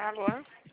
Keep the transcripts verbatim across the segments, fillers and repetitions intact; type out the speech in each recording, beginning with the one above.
Alô?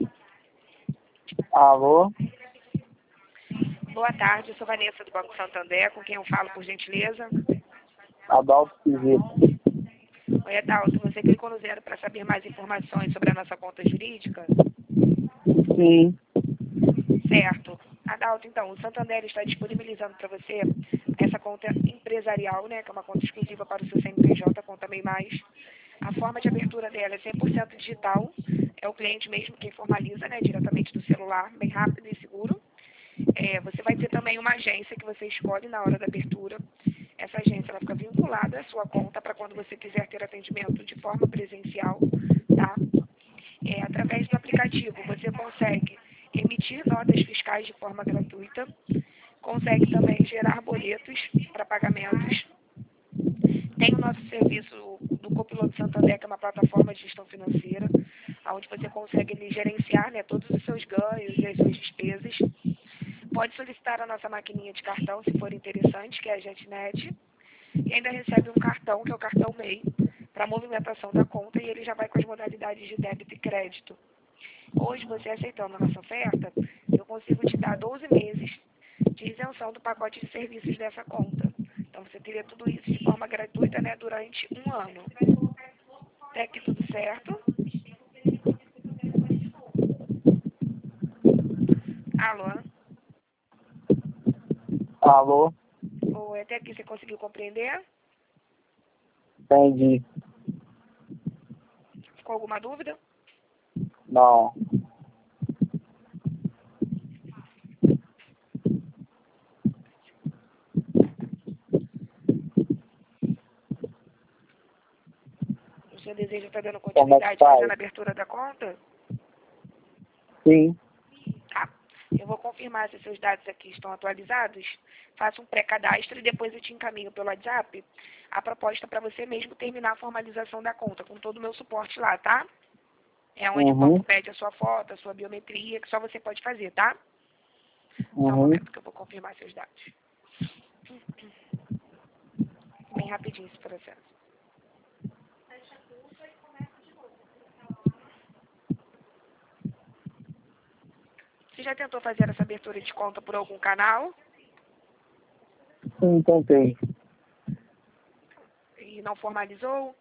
Alô? Boa tarde, eu sou Vanessa do Banco Santander, com quem eu falo, por gentileza? Adalto Piveto. Oi, Adalto, você clicou no zero para saber mais informações sobre a nossa conta jurídica? Sim. Certo. Adalto, então, o Santander está disponibilizando para você essa conta empresarial, né, que é uma conta exclusiva para o seu C N P J, conta MEI Mais. A forma de abertura dela é cem por cento digital, é o cliente mesmo quem formaliza, né, diretamente do celular, bem rápido e seguro. É, você vai ter também uma agência que você escolhe na hora da abertura. Essa agência ela fica vinculada à sua conta para quando você quiser ter atendimento de forma presencial, tá? É, através do aplicativo você consegue emitir notas fiscais de forma gratuita, consegue também gerar boletos para pagamentos. Tem o nosso serviço do Copiloto Santander, que é uma plataforma de gestão financeira, onde você consegue ali, gerenciar, né, todos os seus ganhos e as suas despesas. Pode solicitar a nossa maquininha de cartão, se for interessante, que é a JetNet. E ainda recebe um cartão, que é o cartão MEI, para movimentação da conta, e ele já vai com as modalidades de débito e crédito. Hoje, você aceitando a nossa oferta, eu consigo te dar doze meses de isenção do pacote de serviços dessa conta. Então, você teria tudo isso de forma gratuita, né, durante um ano. Até aqui tudo certo? Alô? Alô? Oi, até aqui você conseguiu compreender? Entendi. Ficou alguma dúvida? Não. Você deseja estar dando Como é que continuidade faz? fazendo a abertura da conta? Sim. Tá. Eu vou confirmar se seus dados aqui estão atualizados. Faça um pré-cadastro e depois eu te encaminho pelo WhatsApp a proposta para você mesmo terminar a formalização da conta, com todo o meu suporte lá, tá? É onde o Uhum. banco pede a sua foto, a sua biometria, que só você pode fazer, tá? Só um Uhum. momento que eu vou confirmar seus dados. Bem rapidinho esse processo. Você já tentou fazer essa abertura de conta por algum canal Sim, tentei. e não formalizou?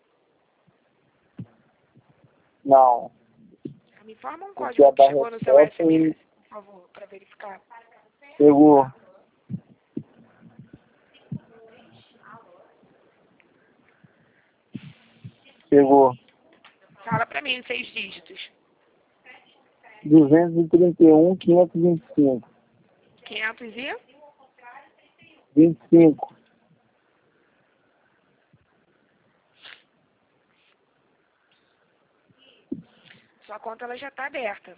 Não. Me informa um O código dia que da chegou no seu resposta e S M S, por favor, para verificar. chegou. Chegou. Fala para mim, seis dígitos. duzentos e trinta e um, quinhentos e vinte e cinco. quinhentos e... vinte e cinco. Sua conta ela já está aberta.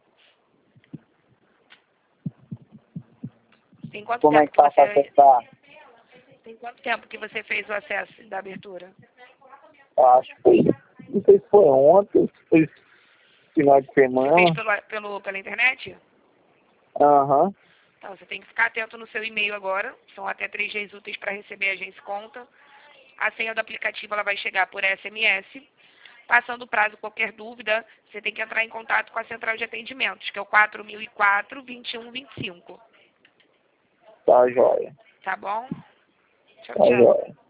Tem quanto Como é tempo que que tá pra você acessar? tem quanto tempo que você fez o acesso da abertura? Acho que foi. Não sei se foi ontem, se foi final de Você fez semana. pelo, pelo, pela internet? Aham. Então, você tem que ficar atento no seu e-mail agora. São até três dias úteis para receber a agência conta. A senha do aplicativo ela vai chegar por S M S. Passando o prazo, qualquer dúvida, você tem que entrar em contato com a central de atendimentos, que é o quatro mil e quatro, vinte e um vinte e cinco. Tá joia. Tá bom? Tchau, Tá tchau. joia.